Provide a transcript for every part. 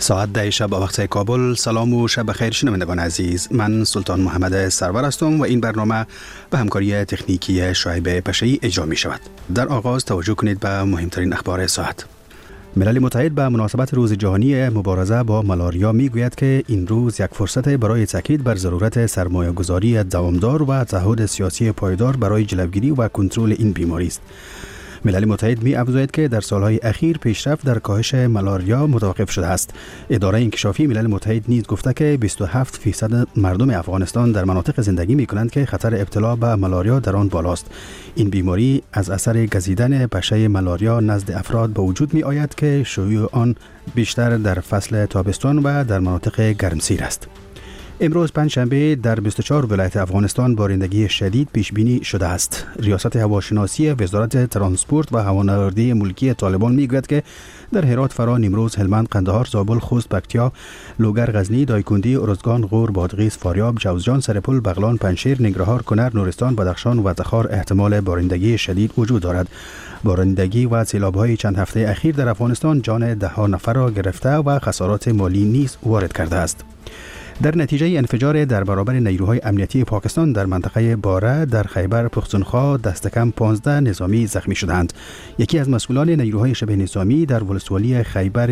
ساعت 10 شب وقت کابل. سلام و شب بخیر شنوندگان عزیز. من سلطان محمد سرور هستم و این برنامه به همکاری تکنیکی شعیب پشه‌ای اجرا می شود. در آغاز توجه کنید به مهمترین اخبار ساعت. ملل متحد به مناسبت روز جهانی مبارزه با مالاریا می گوید که این روز یک فرصت برای تاکید بر ضرورت سرمایه‌گذاری دوامدار و تعهد سیاسی پایدار برای جلوگیری و کنترل این بیماری است. ملل متحد می افزاید که در سالهای اخیر پیشرفت در کاهش مالاریا متوقف شده است. اداره انکشافی ملل متحد نیز گفته که 27% مردم افغانستان در مناطق زندگی می کنند که خطر ابتلا به مالاریا در آن بالاست. این بیماری از اثر گزیدن پشه مالاریا نزد افراد به وجود می آید که شیوع آن بیشتر در فصل تابستان و در مناطق گرمسیر است. امروز پنجشنبه در 24 ولایت افغانستان بارندگی شدید پیش بینی شده است. ریاست هواشناسی وزارت ترانسپورت و هوانوردی ملکی طالبان میگوید که در هرات، فرا، نیمروز، هلمند، قندهار، زابل، خوست، پکتیا، لوگر، غزنی، دایکندی، ارزگان، غور، بادغیس، فاریاب، جوزجان، سرپل، بغلان، پنجشیر، ننگرهار، کنر، نورستان، بدخشان و تخار احتمال بارندگی شدید وجود دارد. بارندگی و سیلاب‌های چند هفته اخیر در افغانستان جان ده‌ها نفر را گرفته و خسارات مالی نیز وارد کرده است. در نتیجه انفجار در برابر نیروهای امنیتی پاکستان در منطقه باره در خیبر پختونخوا دست کم 15 نظامی زخمی شدند. یکی از مسئولان نیروهای شبه نظامی در ولسوالی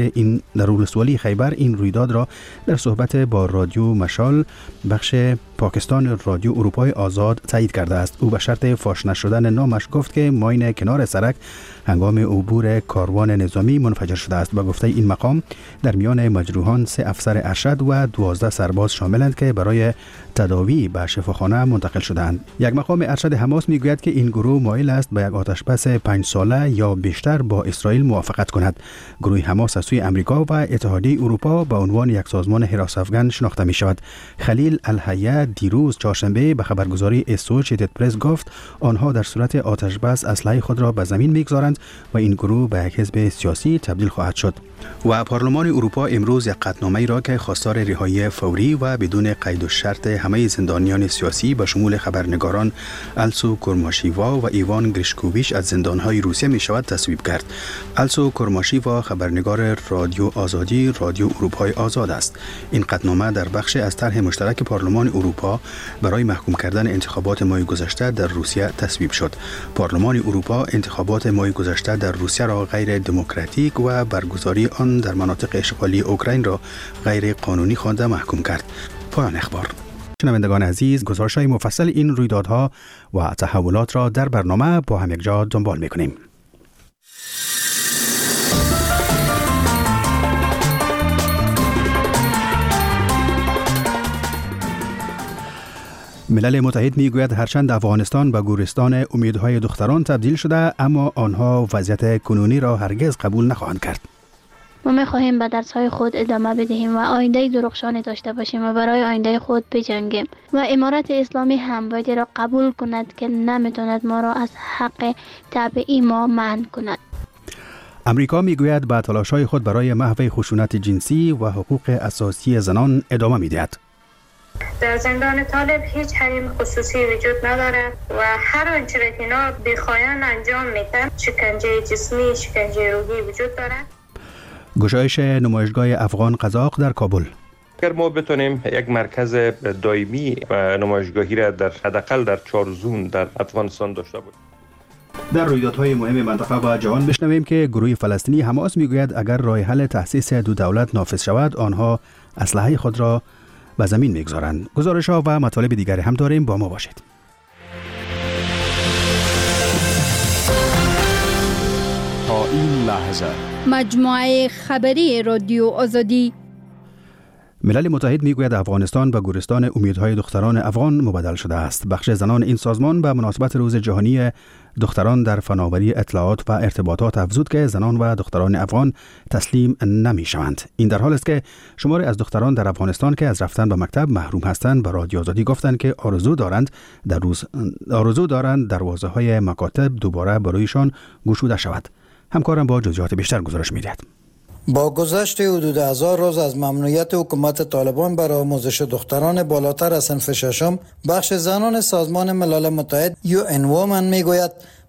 خیبر این رویداد را در صحبت با رادیو مشال بخش پاکستان رادیو اروپای آزاد تایید کرده است. او به شرط فاش نشدن نامش گفت که ماین کنار سرک هنگام عبور کاروان نظامی منفجر شده است. با گفته این مقام در میان مجروحان 3 افسر ارشد و 12 سرباز شاملند که برای تداوی به شفاخانه منتقل شدند. یک مقام ارشد حماس میگوید که این گروه مایل است به یک آتشبس 5 ساله یا بیشتر با اسرائیل موافقت کند. گروه حماس از سوی امریکا و اتحادیه اروپا به عنوان یک سازمان حراس افغان شناخته می شود. خلیل الحیه دیروز چهارشنبه به خبرگزاری اسوشیتد پرس گفت آنها در صورت آتشبس اسلحه خود را به زمین میگذارند و این گروه به یک حزب سیاسی تبدیل خواهد شد. و پارلمان اروپا امروز یک قطعنامه‌ای را که خواستار رهایی فوری و بدون قید و شرط همه زندانیان سیاسی به شمول خبرنگاران السو کورماشیوا و ایوان گریشکوویچ از زندان‌های روسیه می شود تصویب کرد. السو کورماشیوا خبرنگار رادیو آزادی رادیو اروپای آزاد است. این قطعنامه در بخش از طرح مشترک پارلمان اروپا برای محکوم کردن انتخابات ماه گذشته در روسیه تصویب شد. پارلمان اروپا انتخابات ماه گذشته در روسیه را غیر دموکراتیک و برگزاری آن در مناطق اشغالی اوکراین را غیر قانونی خوانده محکوم کرد. پایان اخبار. شنوندگان عزیز، گزارش‌های مفصل این رویدادها و تحولات را در برنامه با هم یکجا دنبال می‌کنیم. ملل متحد میگوید هرچند افغانستان به گورستان امیدهای دختران تبدیل شده، اما آنها وضعیت کنونی را هرگز قبول نخواهند کرد. ما می‌خواهیم به درس‌های خود ادامه بدهیم و آینده درخشانی داشته باشیم و برای آینده خود بجنگیم و امارت اسلامی هم باید را قبول کند که نمی‌تواند ما را از حق طبیعی ما منع کند. امریکا میگوید به تلاش‌های خود برای محو خشونت جنسی و حقوق اساسی زنان ادامه می‌دهد. در زندان طالب هیچ حریم خصوصی وجود ندارد و هر آنچه را که اینا بیخواهان انجام میدن، شکنجه جسمی، شکنجه روحی وجود دارد. گشایش نمایشگاه افغان قزاق در کابل. اگر ما بتونیم یک مرکز دائمی و نمایشگاهی را در حداقل در 4 زون در افغانستان داشته باشیم. در رویدادهای مهم منطقه و جهان بشنویم که گروه فلسطینی حماس میگوید اگر راه حل تأسیس 2 دولت نافذ شود، آنها اسلحه خود را به زمین میگذارند. گزارش‌ها و مطالب دیگری هم داریم، با ما باشید. تا این لحظه مجموعه خبری رادیو آزادی. ملل متحد میگوید افغانستان به گورستان امیدهای دختران افغان مبدل شده است. بخش زنان این سازمان به مناسبت روز جهانی دختران در فناوری اطلاعات و ارتباطات افزود که زنان و دختران افغان تسلیم نمی شوند. این در حال است که شماری از دختران در افغانستان که از رفتن به مکتب محروم هستند به رادیو آزادی گفتند که آرزو دارند دروازه‌های مکاتب دوباره برایشان گشوده شود. همکارم با جزئیات بیشتر گزارش می‌دهد. با گذشت حدود 1000 روز از ممنوعیت حکومت طالبان بر آموزش دختران بالاتر از صنف ششم، بخش زنان سازمان ملل متحد UN Women میگوید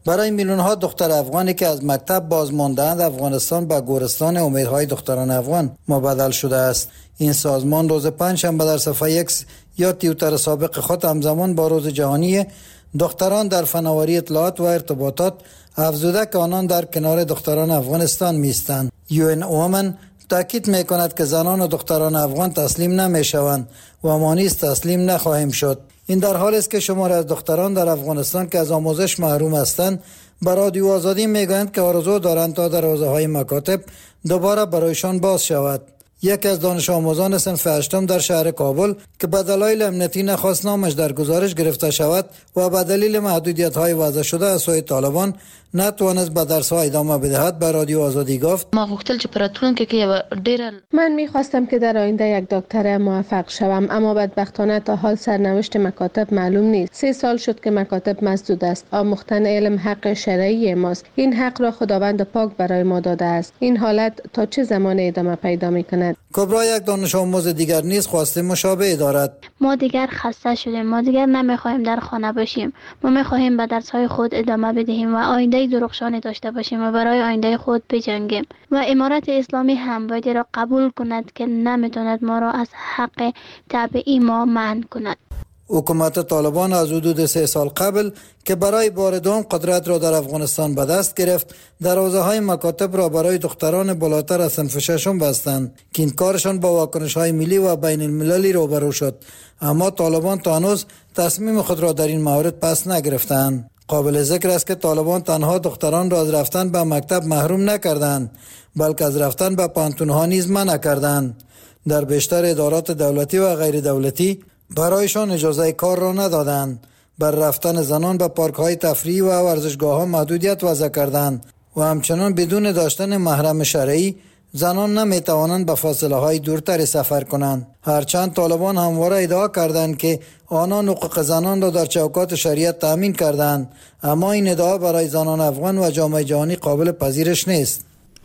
برای میلیون ها دختر افغانی که از مکتب بازمانده‌اند، افغانستان به گورستان امیدهای دختران افغان مبدل شده است. این سازمان روز پنجشنبه در صفحه X یا توییتر سابق خود همزمان با روز جهانی دختران در فناوری اطلاعات و ارتباطات افزوده که آنان در کنار دختران افغانستان میستند. UN Women تاکید میکند که زنان و دختران افغان تسلیم نمیشوند و ما نیز تسلیم نخواهیم شد. این در حالی است که شماری از دختران در افغانستان که از آموزش محروم هستند به رادیو آزادی میگویند که آرزو دارند تا دروازه‌های مکاتب دوباره برایشان باز شود. یکی از دانش آموزان صنف 8 در شهر کابل که به دلایل امنیتی نخواست نامش در گزارش گرفته شود و به دلیل محدودیت‌های وضع شده از سوی طالبان نتوانست به درس‌ها ادامه بدهد به رادیو آزادی گفت: ما غوښتل چې پراتلونکي کې ډېر من می‌خواستم که در آینده یک دکتر موفق شوم، اما بدبختانه تا حال سرنوشت مکاتب معلوم نیست. 3 سال شد که مکاتب مسدود است. آموختن علم حق شرعی ماست. این حق را خداوند پاک برای ما داده است. این حالت تا چه زمان ادامه پیدا می‌کند؟ کبرا یک دانش آموز دیگر نیز خواسته مشابه دارد. ما دیگر خسته شدیم. ما دیگر نمی‌خواهیم در خانه باشیم. ما می‌خواهیم به درس‌های خود ادامه بدهیم و آینده درخشانی داشته باشیم و برای آینده خود بجنگیم و امارت اسلامی هم باید را قبول کند که نمیتواند ما را از حق طبیعی ما منع کند. حکومت طالبان از حدود 3 سال قبل که برای بار دوم قدرت را در افغانستان به دست گرفت، دروازه‌های مکاتب را برای دختران بالاتر از صنف 6 بستند که این کارشان با واکنش‌های ملی و بین المللی روبرو شد. اما طالبان تا هنوز تصمیم خود را در این مورد پس نگرفتند. قابل ذکر است که طالبان تنها دختران را از رفتن به مکتب محروم نکردند، بلکه از رفتن به پانتون‌ها نیز منع کردند. در بیشتر ادارات دولتی و غیر دولتی برایشان اجازه کار را ندادند. بر رفتن زنان به پارک‌های تفریحی و ورزشگاه‌ها محدودیت وضع کردند و همچنان بدون داشتن محرم شرعی زنان نمیتوانند به فاصله‌های دورتری سفر کنند. هرچند طالبان همواره ادعا کردند که آنان حقوق زنان را در چوکات شریعت تأمین کردند، اما این ادعا برای زنان افغان و جامعه جهانی قابل پذیرش نیست.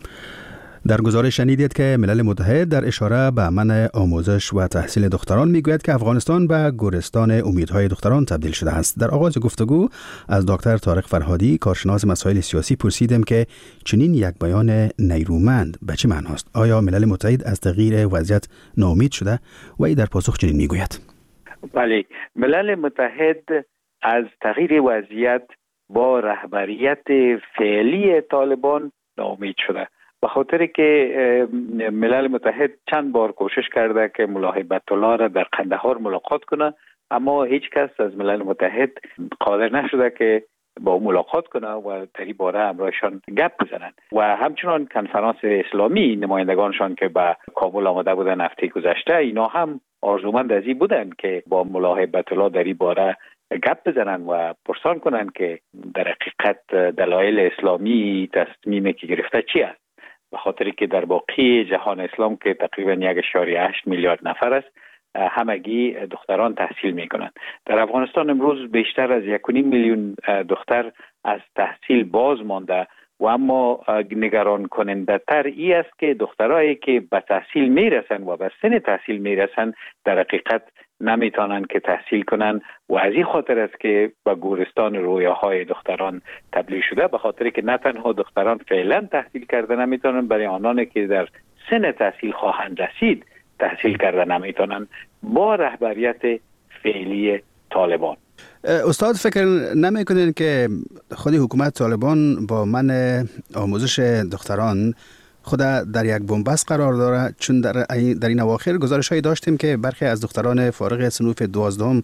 در گزارش شنیدید که ملل متحد در اشاره به منع آموزش و تحصیل دختران میگوید که افغانستان به گورستان امیدهای دختران تبدیل شده است. در آغاز گفتگو از دکتر طارق فرهادی، کارشناس مسائل سیاسی، پرسیدم که چنین یک بیان نیرومند به چه معنی است؟ آیا ملل متحد از تغییر وضعیت ناامید شده؟ و ای در پاسخ چنین میگوید: بله، ملل متحد از تغییر وضعیت با رهبریت فعلی طالبان ناامید شده، به خاطر که ملل متحد چند بار کوشش کرده که ملا هیبت الله را در قندهار ملاقات کنه، اما هیچ کس از ملل متحد قادر نشده که با ملاقات کنه و در این باره همراهشان گپ بزنن. و همچنان کنفرانس اسلامی نمایندگانشان که به کابل آمده بودن هفته گذشته، اینا هم آرزومند از این بودن که با ملا هیبت الله در این باره گپ بزنن و پرسان کنن که در حقیقت دلایل اسلامی تصمیمی که گرفته چی است، به خاطر که در باقی جهان اسلام که تقریبا 1.8 میلیارد نفر است، همگی دختران تحصیل میکنند. در افغانستان امروز بیشتر از 1.5 میلیون دختر از تحصیل باز مانده و اما نگران کننده تر ای است که دخترایی که به تحصیل میرسن و به سن تحصیل میرسن در حقیقت نمیتونن که تحصیل کنن و از این خاطر است که به گورستان رویاهای دختران تبدیل شده، به خاطر که نه تنها دختران فعلا تحصیل کرده نمیتونن، برای آنانی که در سن تحصیل خواهند رسید تحصیل کرده نمیتونن با رهبریت فعلی طالبان. استاد، فکر نمیکنین که خود حکومت طالبان با منع آموزش دختران خود در یک بنبست قرار داره؟ چون در این اواخر گزارش هایی داشتیم که برخی از دختران فارغ صنوف 12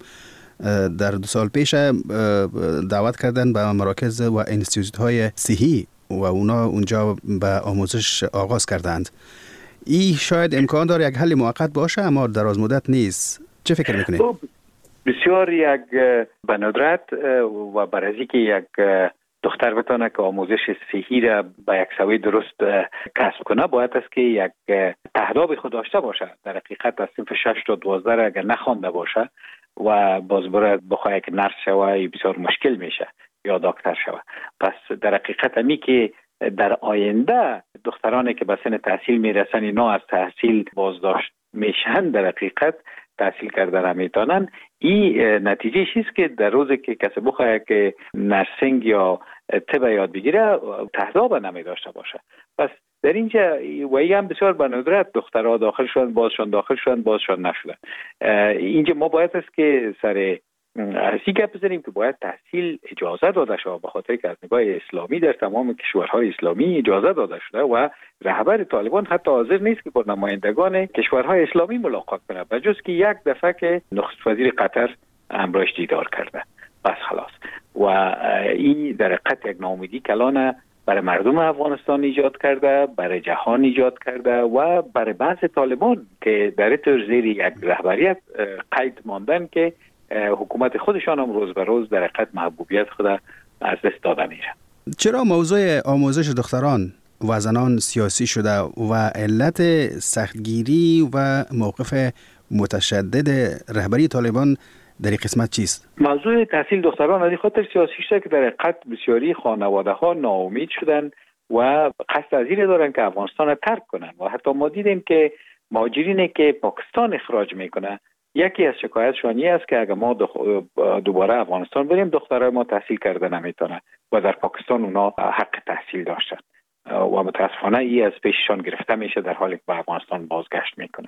در 2 سال پیش دعوت کردن به مراکز و انستیتوت های صحی و اونا اونجا به آموزش آغاز کردند. این شاید امکان داره یک حل موقت باشه اما دراز مدت نیست. چه فکر میکنید؟ بسیار یک به ندرت و برای که یک دختر بتونه که آموزش صحی را به یک سوی درست کسب کنه، باید است که یک تهداب خود داشته باشه. در حقیقت از صنف 6 تا 12 را اگر نخوانده باشه و باز باید بخواه که نرس شوه بسیار مشکل میشه یا دکتر شوه. پس در حقیقت همی که در آینده دخترانی که به سن تحصیل میرسن اینا از تحصیل بازداشت میشن، در حقیقت تحصیل کرده نمیتونن، این نتیجه چیست که در روزی که کسی بخواه که نرسینگ یا طب یاد بگیره تهذاب نمی داشته باشه. پس در اینجا و این هم بسیار به ندرت دخترها داخل شدن، بازشان نشدن. اینجا ما باید است که سر از این گپ بزنیم که باید تحصیل اجازه داده شود، به خاطر که از نگاه اسلامی در تمام کشورهای اسلامی اجازه داده شده و رهبر طالبان حتی حاضر نیست که با نمایندگان کشورهای اسلامی ملاقات کنه، بجز که یک دفعه که نخست وزیر قطر همراهش دیدار کرده. بس خلاص. و این در حقیقت یک ناامیدی کلان برای مردم افغانستان ایجاد کرده، برای جهان ایجاد کرده و برای بعض طالبان که در طور زیر یک رهبریت قید ماندن که حکومت خودشان هم روز به روز در حقیقت محبوبیت خود از دست داده میره. چرا موضوع آموزش دختران و زنان سیاسی شده و علت سختگیری و موقف متشدد رهبری طالبان در این قسمت چیست؟ موضوع تحصیل دختران از این خاطر سیاسی شده که در حقیقت بسیاری خانواده ها ناامید شدن و قصد از این دارن که افغانستان را ترک کنن و حتی ما دیدیم که مهاجرینی که پاکستان اخراج میکنه یکی از شکایتشون این است که اگر ما دوباره افغانستان بریم دخترای ما تحصیل کرده نمیتونه و در پاکستان اونا حق تحصیل داشتن و متاسفانه این از پیششان گرفته میشه در حالی که به افغانستان بازگشت میکنن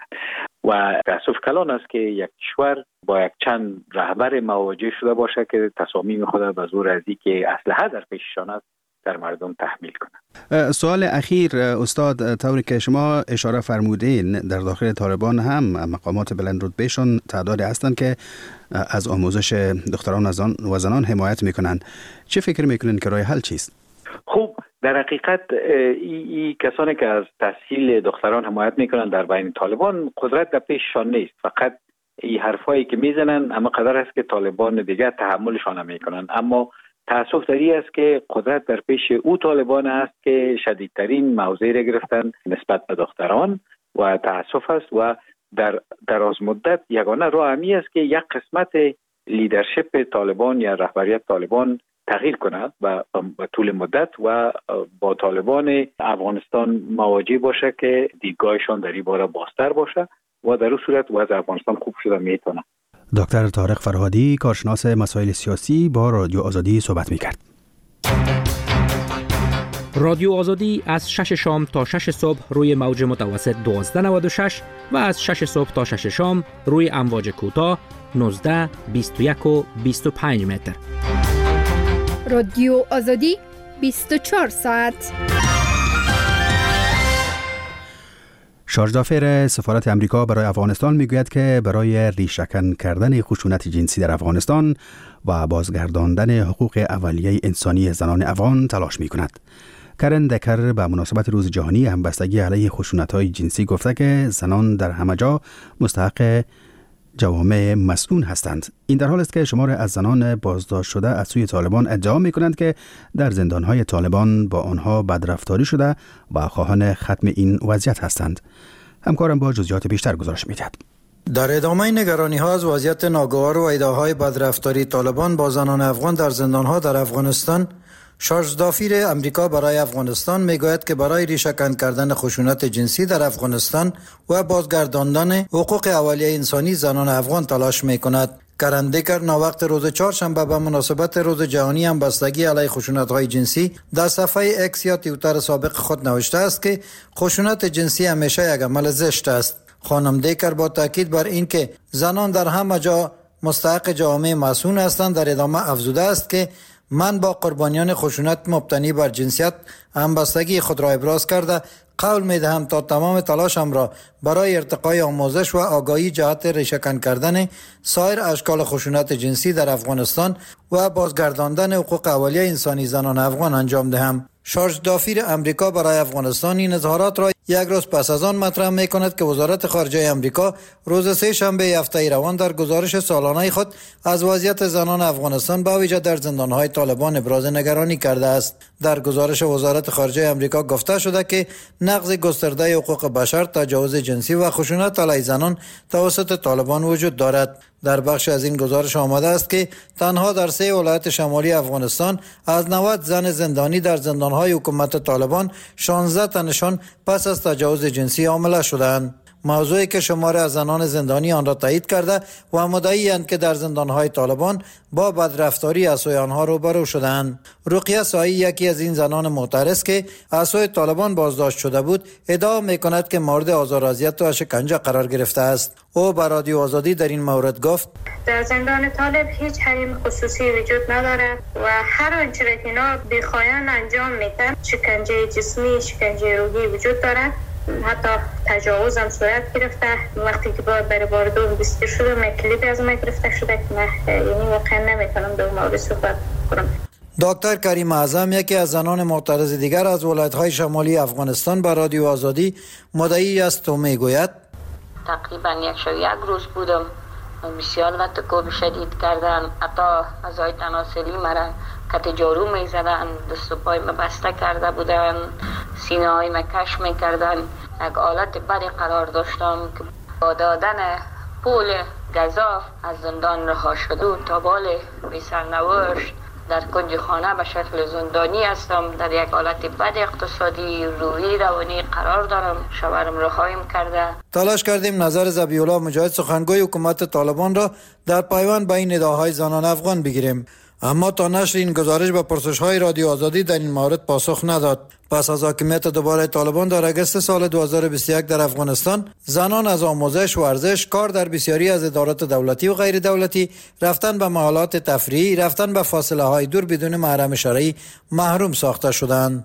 و تاسف کلان است که یک کشور با یک چند رهبر مواجه شده باشه که تصامیم خود به زور از که اسلحه در پیششان است در مردم تحمیل کنند. سوال اخیر استاد، طوری که شما اشاره فرمودین در داخل طالبان هم مقامات بلند رتبهشون تعدادی هستند که از آموزش دختران و زنان حمایت میکنن. چه فکر میکنین که راه حل چیست؟ خب در حقیقت این کسانی که از تحصیل دختران حمایت میکنن در بین طالبان قدرت در پیششان نیست، فقط این حرفایی که میزنن اما قدر است که طالبان دیگه تحملشان نمیکنن. اما تأسف داری است که قدرت در پیش او طالبان است که شدیدترین موضعی را گرفتن نسبت به دختران و تأسف است و در دراز مدت یگانه راه همی است که یک قسمت لیدرشپ طالبان یا رهبریت طالبان تغییر کند و به طول مدت و با طالبان افغانستان مواجه باشه که دیدگاهشان در این باره بازتر باشه و در اون صورت وضع افغانستان خوب شده میتونه. دکتر طارق فرهادی، کارشناس مسائل سیاسی، با رادیو آزادی صحبت می‌کرد. رادیو آزادی از 6 شام تا 6 صبح روی موج متوسط 1296 و از 6 صبح تا 6 شام روی امواج کوتاه 19، 21 و 25 متر. رادیو آزادی 24 ساعت. شارژدافر سفارت امریکا برای افغانستان میگوید که برای ریشه‌کن کردن خشونت جنسی در افغانستان و بازگرداندن حقوق اولیه انسانی زنان افغان تلاش میکند. کرن دکر به مناسبت روز جهانی همبستگی علیه خشونت‌های جنسی گفته که زنان در همه جا مستحق جوامع مسئول هستند. این در حال است که شمار از زنان بازداشت شده از سوی طالبان ادعا می‌کنند که در زندان‌های طالبان با آنها بدرفتاری شده و خواهان ختم این وضعیت هستند. همکارم با جزئیات بیشتر گزارش می‌دهد. در ادامه نگرانی‌ها از وضعیت ناگوار و ادعاهای بدرفتاری طالبان با زنان افغان در زندان‌ها در افغانستان، شارژدافیر امریکا برای افغانستان میگوید که برای ریشه‌کن کردن خشونت جنسی در افغانستان و بازگرداندن حقوق اولیه انسانی زنان افغان تلاش میکند. کرن دکر ناوقت روز چهارشنبه به مناسبت روز جهانی همبستگی علیه خشونت‌های جنسی در صفحه اکس یا توییتر سابق خود نوشته است که خشونت جنسی همیشه یک عمل زشت است. خانم دکر با تاکید بر این که زنان در همه جا مستحق جوامع مسئول هستند در ادامه افزوده است که من با قربانیان خشونت مبتنی بر جنسیت همبستگی خود را ابراز کرده قول می‌دهم تا تمام تلاشم را برای ارتقای آموزش و آگاهی جهت ریشه‌کن کردن سایر اشکال خشونت جنسی در افغانستان و بازگرداندن حقوق اولیه انسانی زنان افغان انجام دهم. شارژدافیر امریکا برای افغانستان این اظهارات را یک روز پس از آن مطرح می‌کند که وزارت خارجه امریکا روز سه شنبه هفته روان در گزارش سالانه خود از وضعیت زنان افغانستان با ویژه در زندان‌های طالبان ابراز نگرانی کرده است. در گزارش وزارت خارجه امریکا گفته شده که نقض گسترده حقوق بشر، تجاوز جنسی و خشونت علیه زنان توسط طالبان وجود دارد. در بخش از این گزارش آمده است که تنها در 3 ولایت شمالی افغانستان از 90 زن زندانی در زندان‌های حکومت طالبان 16 تنشان پس از تجاوز جنسی حامله شدند. موضوعی که شماری از زنان زندانی آن را تایید کرده و مدعی‌اند که در زندانهای طالبان با بدرفتاری عصای آنها روبرو شدند. رقیه سایی یکی از این زنان معترض که عصای طالبان بازداشت شده بود ادعا می‌کند که مورد آزار و اذیت و شکنجه قرار گرفته است. او به رادیو آزادی در این مورد گفت: در زندان طالب هیچ حریم خصوصی وجود نداره و هر آنچه را که اینا بخواهند انجام میدن، شکنجه جسمی، شکنجه روحی وجود داره. حتی تجاوز هم صورت گرفته. وقتی که برای بار دوم دستگیر شدم کلیپی از من گرفته شده که من یعنی واقعا نمیتونم در مورد صحبت کنم. دکتر کریم اعظم یکی از زنان معترض دیگر از ولایت‌های شمالی افغانستان به رادیو آزادی مدعی است و میگوید: تقریبا یک روز بودم، بسیار وقت شدید کردن، حتی اعضای تناسلی مرا کت جارو میزدن، دست و پای بسته کرده بودن، سینه های کش میکردن. یک حالت بدی قرار داشتم که با دادن پول گزاف از زندان رها شده و تا بال بی سرنوشت در کنج خانه به شکل زندانی هستم. در یک حالت بد اقتصادی، روحی، روانی قرار دارم. شوهرم رهایم کرده. تلاش کردیم نظر ذبیح‌الله مجاهد سخنگوی حکومت طالبان را در پیوند با این نداهای زنان افغان بگیریم، اما تا نشر این گزارش به پرسش‌های رادیو آزادی در این مورد پاسخ نداد. پس از حاکمیت دوباره طالبان در اگست سال 2021 در افغانستان، زنان از آموزش، ورزش، کار در بسیاری از ادارات دولتی و غیر دولتی، رفتن به محلات تفریحی، رفتن به فاصله‌های دور بدون محرم شرعی محروم ساخته شدند.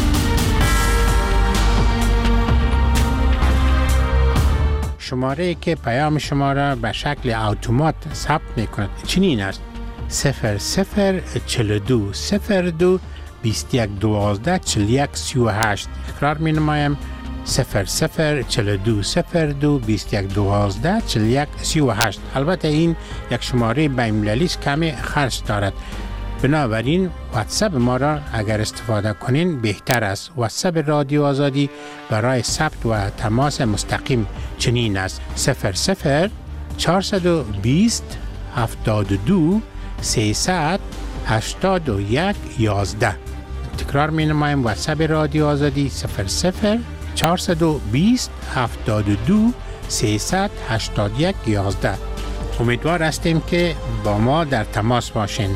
شماره که پیام شما را به شکل اتومات ثبت می‌کند چنین است: 0042 02 21 12 41 38. تکرار می نمایم: 0042 02 21 12 41 38. البته این یک شماره بین‌المللی است، کمی خرج دارد، بنابراین واتساپ ما را اگر استفاده کنین بهتر است. واتساپ رادیو آزادی برای ثبت و تماس مستقیم چنین است: 00 420 72 381 11. تکرار می نمایم: واتساپ رادیو آزادی 00 420 72 381 11. امیدوار هستیم که با ما در تماس باشین.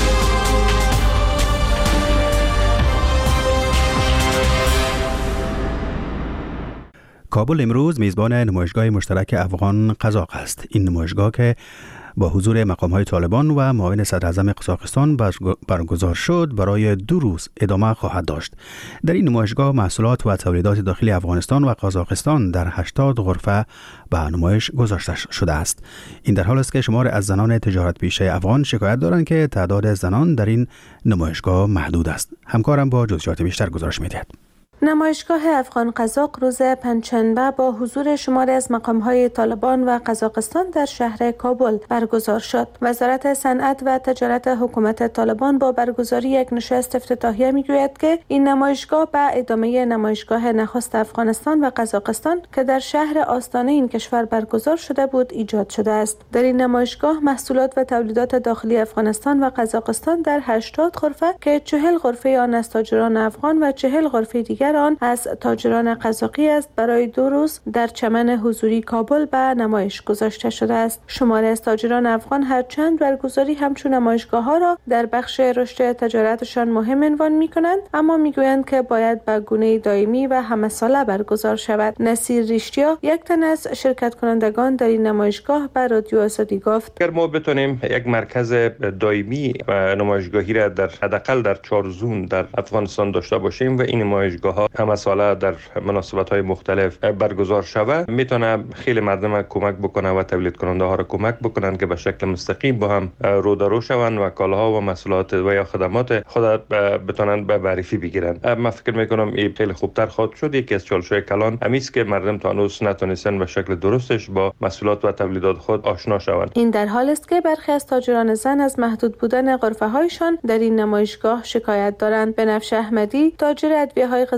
کابل امروز میزبان نمایشگاه مشترک افغان قزاق است. این نمایشگاه که با حضور مقام‌های طالبان و معاون صدراعظم قزاقستان برگزار شد برای 2 روز ادامه خواهد داشت. در این نمایشگاه محصولات و تولیدات داخلی افغانستان و قزاقستان در 80 غرفه به نمایش گذاشته شده است. این در حال است که شمار از زنان تجارت پیشه افغان شکایت دارند که تعداد زنان در این نمایشگاه محدود است. همکارم با جزئیات بیشتر گزارش می‌دهد. نمایشگاه افغان قزاق روز پنجشنبه با حضور شماری از مقام‌های طالبان و قزاقستان در شهر کابل برگزار شد. وزارت صنعت و تجارت حکومت طالبان با برگزاری یک نشست افتتاحیه می‌گوید که این نمایشگاه به ادامه نمایشگاه نخست افغانستان و قزاقستان که در شهر آستانه این کشور برگزار شده بود ایجاد شده است. در این نمایشگاه محصولات و تولیدات داخلی افغانستان و قزاقستان در 80 غرفه که 40 غرفه آن از تاجران افغان و 40 غرفه دیگر آن از تاجران قزاقی است برای 2 روز در چمن حضوری کابل به نمایش گذاشته شده است. شماری از تاجران افغان هرچند برگزاری همچون نمایشگاه‌ها را در بخش رشد تجارتشان مهم عنوان می‌کنند، اما می‌گویند که باید به گونه دائمی و همه ساله برگزار شود. نصیر ریشتیا یک تن از شرکت کنندگان در این نمایشگاه به رادیو آزادی گفت: اگر ما بتونیم یک مرکز دائمی و نمایشگاهی را در حداقل در 4 زون در افغانستان داشته باشیم و این نمایشگاه‌ها همه ساله در مناسبت‌های مختلف برگزار شود، میتونه خیلی مردم کمک بکنه و تولید کننده ها را کمک بکنن که به شکل مستقیم با هم رو در رو شوند و کالاها و محصولات و یا خدمات خود بتونن به معرفی بگیرن. من فکر میکنم این خیلی خوبتر خواهد شد. یکی از چالش‌های کلان همیست که مردم تا هنوز نتونستن به شکل درستش با محصولات و تولیدات خود آشنا شوند. این در حال است که برخی از تاجران زن از محدود بودن غرفه‌هایشان در این نمایشگاه شکایت دارند. بنفشه احمدی، تاجر ادویه‌های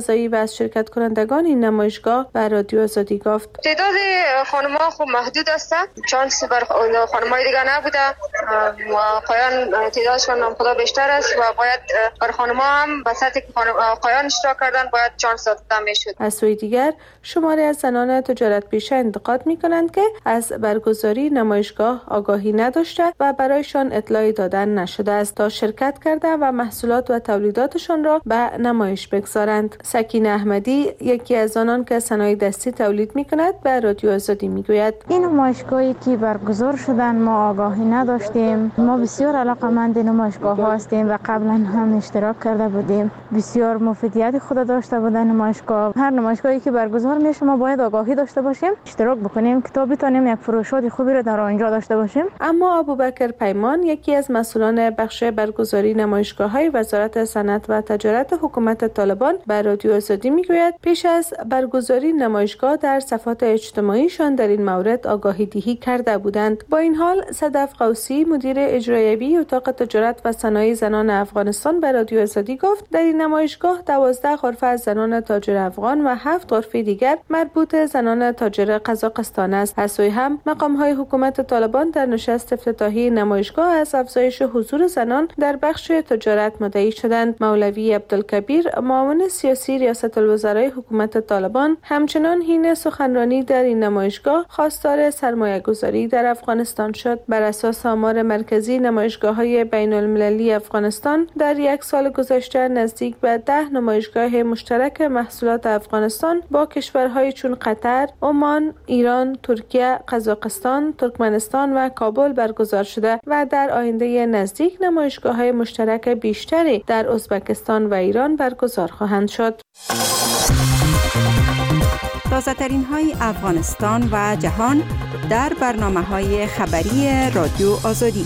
فضایی و از شرکت کنندگان این نمایشگاه به رادیو آزادی گفت. تعداد خانم‌ها خوب محدود است، چانس بر خانم‌های دیگه نبوده و آقایان تعدادشون هم خدا بیشتر است و باید بر خانم‌ها هم به سطحی که آقایان اشتراک کردن باید چانس داده میشد. از سوی دیگر شماری از زنان تجارت پیشه انتقاد می‌کنند که از برگزاری نمایشگاه آگاهی نداشته و برایشان اطلاعی دادن نشده است تا شرکت کرده و محصولات و تولیداتشان را به نمایش بگذارند. سکینه احمدی یکی از آنان که صنایع دستی تولید می‌کند به رادیو آزادی می‌گوید این نمایشگاهی که برگزار شدن ما آگاهی نداشتیم. ما بسیار علاقه‌مند نمایشگاه هستیم و قبلا هم اشتراک کرده بودیم. بسیار مفیدیت خود داشته بودن نمایشگاه. هر نمایشگاهی که برگزار میشه ما باید آگاهی داشته باشیم، اشتراک بکنیم که تا بتونیم یک فروشات خوبی را در آنجا داشته باشیم. اما ابوبکر پیمان یکی از مسئولان بخش برگزاری نمایشگاه‌های وزارت صنعت و تجارت حکومت طالبان به رادیو آزادی میگوید پیش از برگزاری نمایشگاه در صفحات اجتماعیشان در این مورد آگاهی دهی کرده بودند. با این حال صدف قوسی مدیر اجرایی اتاق تجارت و صنایع زنان افغانستان به رادیو آزادی گفت در این نمایشگاه 12 غرفه از زنان تاجر افغان و 7 غرفه دیگر مربوط زنان تاجر قزاقستان است. از سوی هم مقام‌های حکومت طالبان در نشست افتتاحی نمایشگاه از افزایش حضور زنان در بخش تجارت مدعی شدند. مولوی عبدالکبیر معاون سیاسی ریاست الوزرای حکومت طالبان همچنان حین سخنرانی در این نمایشگاه خواستار سرمایه‌گذاری در افغانستان شد. بر اساس آمار مرکزی نمایشگاه‌های بین‌المللی افغانستان در یک سال گذشته نزدیک به 10 نمایشگاه مشترک محصولات افغانستان با کشورهای چون قطر، عمان، ایران، ترکیه، قزاقستان، ترکمنستان و کابل برگزار شده و در آینده نزدیک نمایشگاه‌های مشترک بیشتری در ازبکستان و ایران برگزار خواهند شد. تازه‌ترین های افغانستان و جهان در برنامه‌های خبری رادیو آزادی.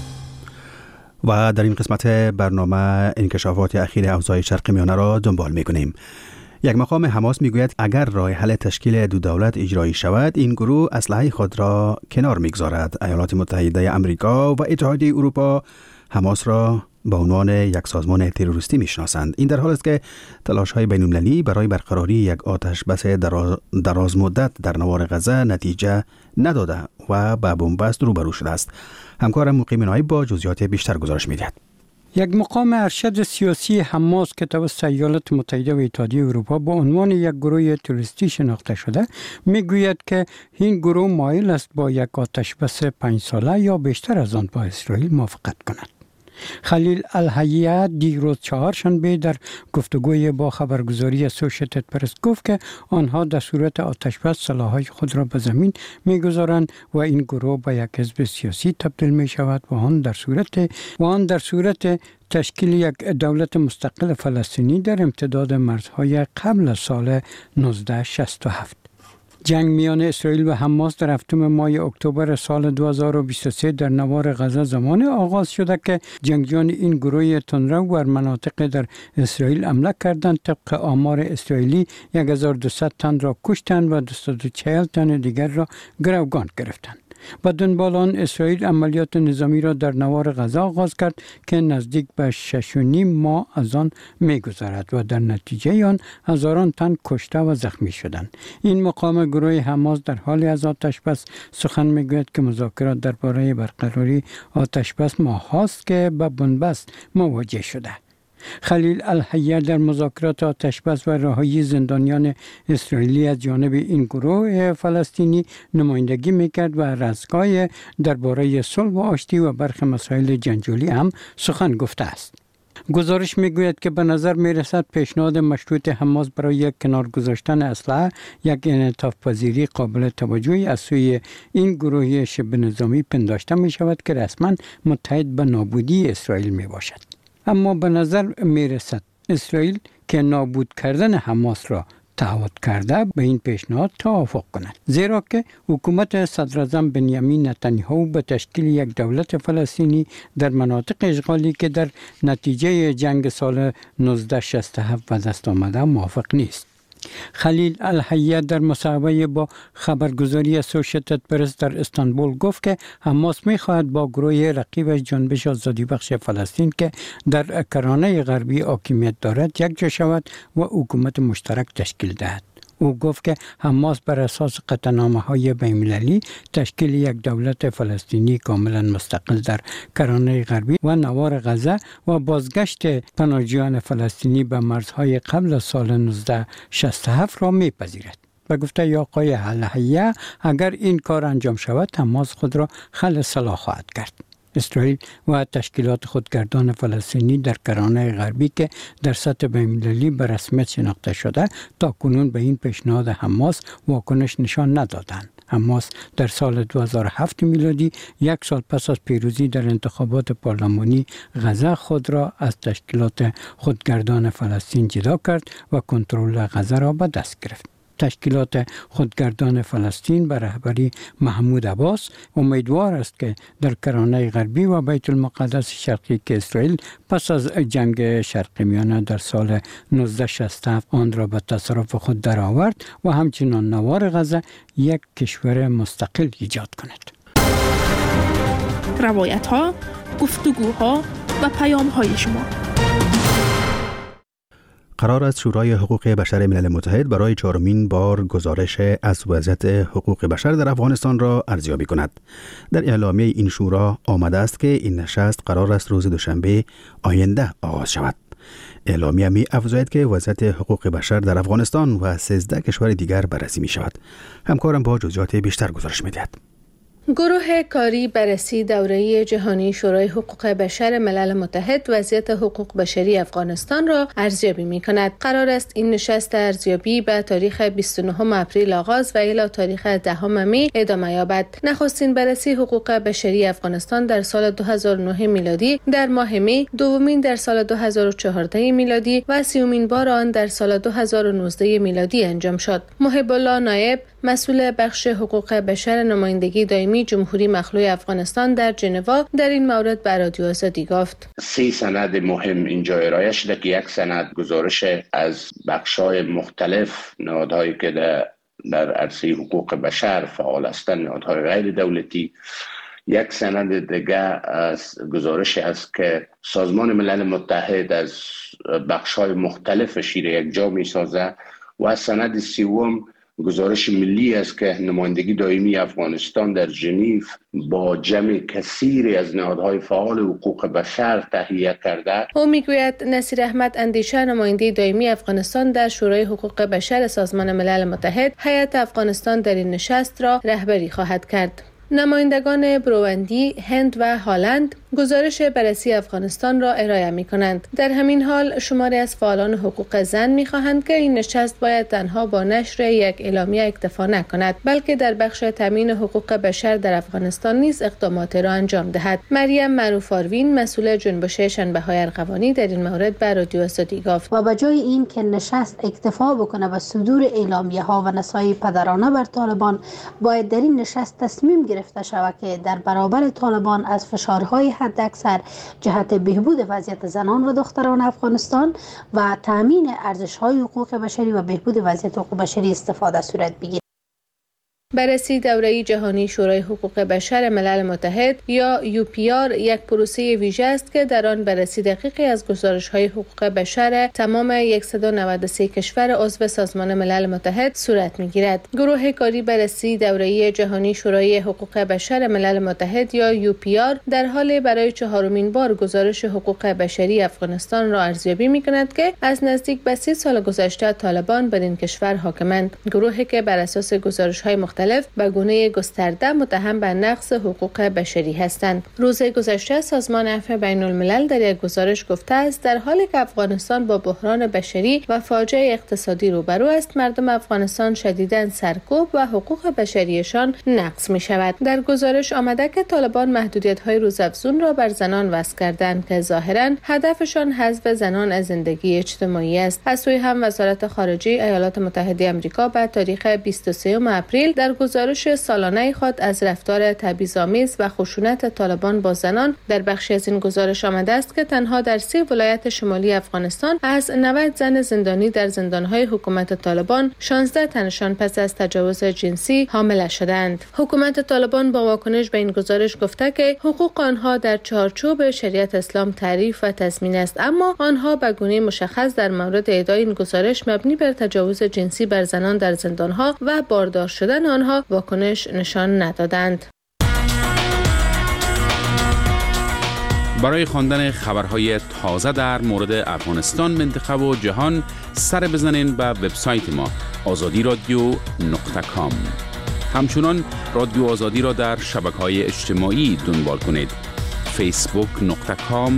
و در این قسمت برنامه انکشافات اخیر اوضاع شرق میانه را دنبال می‌کنیم. یک مقام حماس میگوید اگر راه حل تشکیل دو دولت اجرایی شود این گروه اسلحه خود را کنار میگذارد. ایالات متحده آمریکا و اتحادیه اروپا حماس را به عنوان یک سازمان تروریستی میشناسند. این در حالی است که تلاش‌های بین‌المللی برای برقراری یک آتش بس دراز مدت در نوار غزه نتیجه نداده و با بنبست روبرو شده است. همکارم مقیم نایب با جزئیات بیشتر گزارش می‌دهد. یک مقام ارشد سیاسی حماس که توسط ایالات متحده و اتحادیه اروپا با عنوان یک گروه تروریستی شناخته شده میگوید که این گروه مایل است با یک آتش بس 5 ساله یا بیشتر از آن با اسرائیل موافقت کند. خلیل الحیه دیروز چهارشنبه در گفتگوی با خبرگزاری اسوشیتد پرس گفت که آنها در صورت آتشبس سلاح‌های خود را به زمین می‌گذارند و این گروه به یک حزب سیاسی تبدیل می‌شود و آن در صورت تشکیل یک دولت مستقل فلسطینی در امتداد مرزهای قبل از سال 1967. جنگ میان اسرائیل و حماس در هفتم ماه اکتبر سال 2023 در نوار غزه زمان آغاز شده که جنگجویان این گروه تندرو بر مناطق در اسرائیل حمله کردند. طبق آمار اسرائیلی 1200 تن را کشتند و 240 تن دیگر را گروگان گرفتند. با دنبال آن اسرائیل عملیات نظامی را در نوار غزه آغاز کرد که نزدیک به 6.5 ماه از آن می‌گذرد و در نتیجه آن هزاران تن کشته و زخمی شدند. این مقام گروه حماس در حال از آتشبس سخن می‌گوید که مذاکرات درباره برقراری آتشبس ماه‌هاست که به بنبست مواجه شده. خلیل الحیه در مذاکرات آتشبس و رهایی زندانیان اسرائیلی از جانب این گروه فلسطینی نمایندگی میکرد و رسگاه درباره صلح و آشتی و برخی مسائل جنجالی هم سخن گفته است. گزارش میگوید که به نظر میرسد پیشنهاد مشروط حماس برای یک کنار گذاشتن اسلحه یک انعطاف پذیری قابل توجهی از سوی این گروه شبه نظامی پنداشته می شود که رسما متحد به نابودی اسرائیل می باشد. اما به نظر می رسد اسرائیل که نابود کردن حماس را تعهد کرده به این پیشنهاد توافق کند، زیرا که حکومت صدراعظم بنیامین نتانیاهو به تشکیل یک دولت فلسطینی در مناطق اشغالی که در نتیجه جنگ سال 1967 به دست آمده موافق نیست. خلیل الحیه در مصاحبه با خبرگزاری اسوشیتد پرس در استانبول گفت که حماس می‌خواهد با گروه رقیب جنبش آزادی بخش فلسطین که در کرانه غربی حاکمیت دارد یکجا شود و حکومت مشترک تشکیل دهد. او گفت که حماس بر اساس قطعنامه‌های بین‌المللی تشکیل یک دولت فلسطینی کاملا مستقل در کرانه غربی و نوار غزه و بازگشت پناهجویان فلسطینی به مرزهای قبل از سال 1967 را می‌پذیرد. و گفته آقای الحیه اگر این کار انجام شود حماس خود را خلع خواهد کرد. اسرائیل و تشکیلات خودگردان فلسطینی در کرانه غربی که در سطح بین‌المللی به رسمیت شناخته شده تا کنون به این پیشنهاد حماس واکنش نشان ندادند. حماس در سال 2007 میلادی، یک سال پس از پیروزی در انتخابات پارلمانی غزه، خود را از تشکیلات خودگردان فلسطین جدا کرد و کنترل غزه را به دست گرفت. تشکیلات خودگردان فلسطین به رهبری محمود عباس امیدوار است که در کرانه غربی و بیت المقدس شرقی که اسرائیل پس از جنگ شرق میانه در سال 1967 آن را به تصرف خود درآورد و همچنان نوار غزه یک کشور مستقل ایجاد کند. روایت ها، گفتگوها و پیام های شما. قرار است شورای حقوق بشر ملل متحد برای 4مین بار گزارش از وضعیت حقوق بشر در افغانستان را ارزیابی کند. در اعلامیه این شورا آمده است که این نشست قرار است روز دوشنبه آینده آغاز شود. اعلامیه می افزاید که وضعیت حقوق بشر در افغانستان و 13 کشور دیگر بررسی می شود. همکارم با جزئیات بیشتر گزارش می دهد. گروه کاری بررسی دوره‌ای جهانی شورای حقوق بشر ملل متحد وضعیت حقوق بشری افغانستان را ارزیابی می‌کند. قرار است این نشست ارزیابی به تاریخ 29 اپریل آغاز و الی تاریخ 10 می ادامه یابد. نخستین بررسی حقوق بشری افغانستان در سال 2009 میلادی در ماه می، دومین در سال 2014 میلادی و سیومین بار آن در سال 2019 میلادی انجام شد. محب الله نایب، مسئول بخش حقوق بشر نمایندگی دائمی جمهوری مخلوع افغانستان در ژنو، در این مورد به رادیو آزادی گفت: 3 سند مهم اینجا ارائه شده که یک سند گزارش از بخش‌های مختلف نهادهایی که در عرصه حقوق بشر فعال هستند، نهادهای غیر دولتی. یک سند دیگه از گزارش است که سازمان ملل متحد از بخش‌های مختلفش یک جا می‌سازد و سند سوم گزارش ملی است که نمایندگی دائمی افغانستان در ژنو با جمع کثیری از نهادهای فعال حقوق بشر تهیه کرده. او میگوید نصیر احمد اندیشه، نماینده دائمی افغانستان در شورای حقوق بشر سازمان ملل متحد، هیئت افغانستان در این نشست را رهبری خواهد کرد. نمایندگان بروندی، هند و هلند گزارش بررسی افغانستان را ارائه می کنند. در همین حال شماری از فعالان حقوق زن می خواهند که این نشست باید تنها با نشر یک اعلامیه اکتفا نکند، بلکه در بخش تامین حقوق بشر در افغانستان نیز اقدامات را انجام دهد. مریم معروف آروین، مسئول جنبش شنبه‌های ارغوانی، در این مورد به رادیو آزادی گفت: و به جای این که نشست اکتفا بکنه و صدور اعلامیه‌ها و نصایح پدرانه بر طالبان، باید در این نشست تصمیم گرفته شود که در برابر طالبان از فشارهای حداکثر جهت بهبود وضعیت زنان و دختران افغانستان و تامین ارزش‌های حقوق بشری و بهبود وضعیت حقوق بشری استفاده صورت بگیرد. بررسی دوره‌ای جهانی شورای حقوق بشر ملل متحد یا UPR یک پروسه ویژه است که در آن بررسی دقیقی از گزارش‌های حقوق بشر تمام 193 کشور عضو سازمان ملل متحد صورت می‌گیرد. گروه کاری بررسی دوره‌ای جهانی شورای حقوق بشر ملل متحد یا UPR در حال برای 4مین بار گزارش حقوق بشری افغانستان را ارزیابی می‌کند که از نزدیک به 30 سال گذشته طالبان بر این کشور حاکمند. گروهی که بر اساس گزارش‌های مختلف به گونه گسترده متهم به نقض حقوق بشری هستند. روز گذشته سازمان عفو بین الملل در یک گزارش گفته است در حالی که افغانستان با بحران بشری و فاجعه اقتصادی روبرو است، مردم افغانستان شدیداً سرکوب و حقوق بشریشان نقض می شود. در گزارش آمده که طالبان محدودیت‌های روزافزون را بر زنان وضع کردند که ظاهراً هدفشان حذف زنان از زندگی اجتماعی است. از سوی هم وزارت خارجه ایالات متحده آمریکا به تاریخ 23 اپریل در در گزارش سالانه خود از رفتار تبعیض‌آمیز و خشونت طالبان با زنان در بخشی از این گزارش آمده است که تنها در 3 ولایت شمالی افغانستان از 90 زن زندانی در زندان‌های حکومت طالبان 16 تنشان پس از تجاوز جنسی حامله شدند. حکومت طالبان با واکنش به این گزارش گفته که حقوق آنها در چارچوب شریعت اسلام تعریف و تضمین است، اما آنها به گونه مشخص در مورد ادعای این گزارش مبنی بر تجاوز جنسی بر زنان در زندان‌ها و باردار شدن آنها واکنش نشان ندادند. برای خواندن خبرهای تازه در مورد افغانستان، منطقه و جهان سر بزنین به وبسایت ما azadiradio.com. همچنان رادیو آزادی را در شبکه‌های اجتماعی دنبال کنید. facebook.com